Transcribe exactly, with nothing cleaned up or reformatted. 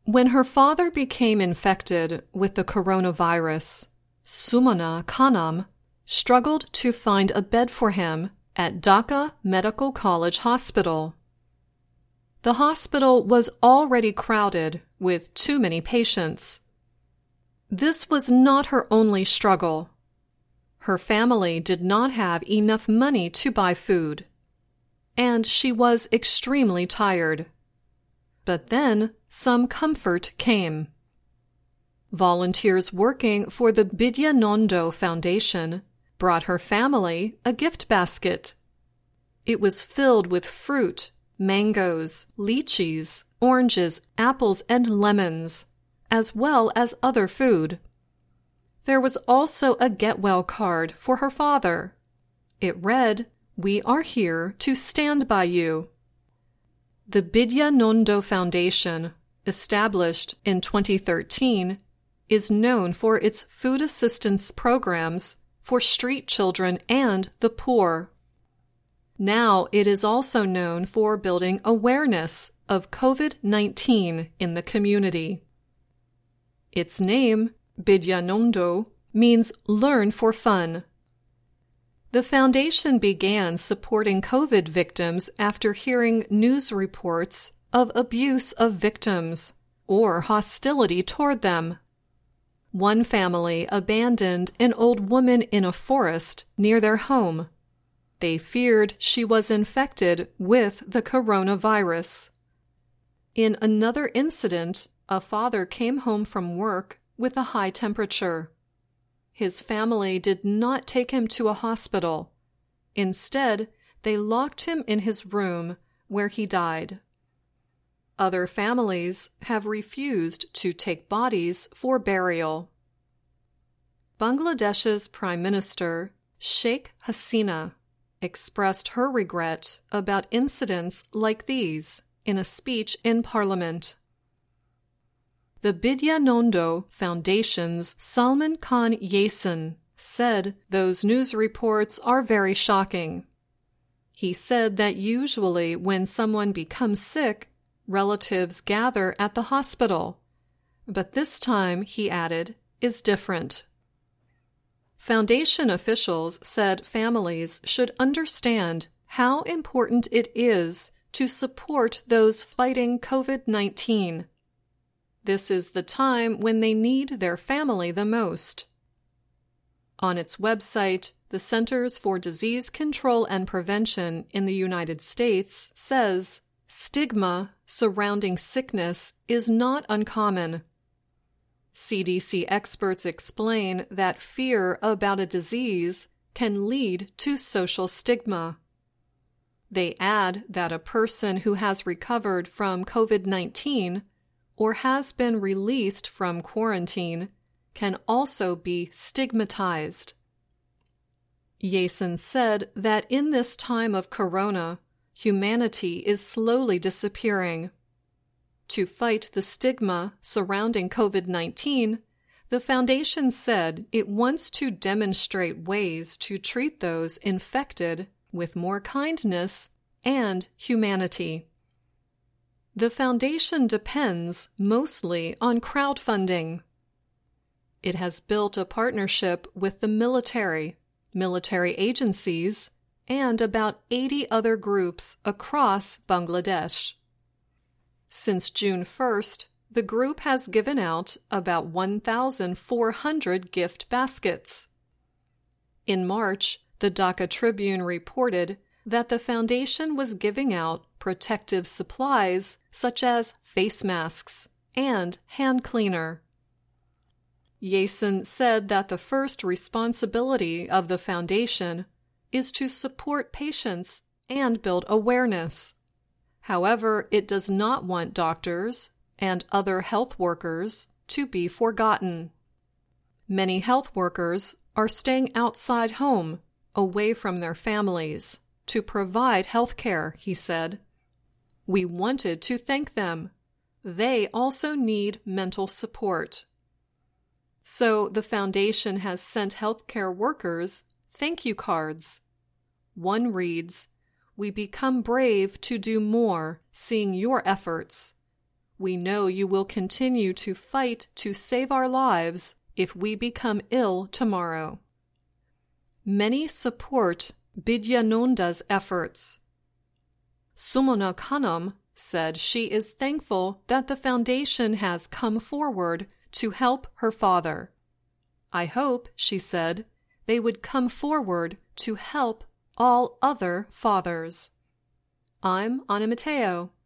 When her father became infected with the coronavirus, Sumana Khanam struggled to find a bed for him at Dhaka Medical College Hospital. The hospital was already crowded with too many patients. This was not her only struggle. Her family did not have enough money to buy food, and she was extremely tired. But then some comfort came. Volunteers working for the Bidyanando Foundation brought her family a gift basket. It was filled with fruit, mangoes, lychees, oranges, apples, and lemons, as well as other food. There was also a get well card for her father. It read, "We are here to stand by you." The Bidyanando Foundation, established in twenty thirteen, is known for its food assistance programs for street children and the poor. Now it is also known for building awareness of COVID nineteen in the community. Its name, Bidyanando, means learn for fun. The foundation began supporting COVID victims after hearing news reports of abuse of victims or hostility toward them. One family abandoned an old woman in a forest near their home. They feared she was infected with the coronavirus. In another incident, a father came home from work with a high temperature. His family did not take him to a hospital. Instead, they locked him in his room, where he died. Other families have refused to take bodies for burial. Bangladesh's Prime Minister, Sheikh Hasina, expressed her regret about incidents like these in a speech in Parliament. The Bidyanando Foundation's Salman Khan Yasin said those news reports are very shocking. He said that usually when someone becomes sick, relatives gather at the hospital, but this time, he added, is different. Foundation officials said families should understand how important it is to support those fighting COVID nineteen. This is the time when they need their family the most. On its website, the Centers for Disease Control and Prevention in the United States says, "Stigma surrounding sickness is not uncommon." C D C experts explain that fear about a disease can lead to social stigma. They add that a person who has recovered from COVID nineteen or has been released from quarantine can also be stigmatized. Yasin said that in this time of corona, humanity is slowly disappearing. To fight the stigma surrounding COVID nineteen, the foundation said it wants to demonstrate ways to treat those infected with more kindness and humanity. The foundation depends mostly on crowdfunding. It has built a partnership with the military, military agencies, and about eighty other groups across Bangladesh. Since June first, the group has given out about one thousand four hundred gift baskets. In March, the Dhaka Tribune reported that the foundation was giving out protective supplies such as face masks and hand cleaner. Yasin said that the first responsibility of the foundation is to support patients and build awareness. However, it does not want doctors and other health workers to be forgotten. Many health workers are staying outside home, away from their families, to provide health care, he said. We wanted to thank them. They also need mental support. So the foundation has sent healthcare workers thank you cards. One reads, "We become brave to do more, seeing your efforts. We know you will continue to fight to save our lives if we become ill tomorrow. Many support Bidyanonda's efforts. Sumana Khanum said she is thankful that the foundation has come forward to help her father. I hope, she said, they would come forward to help all other fathers. I'm Ana Mateo.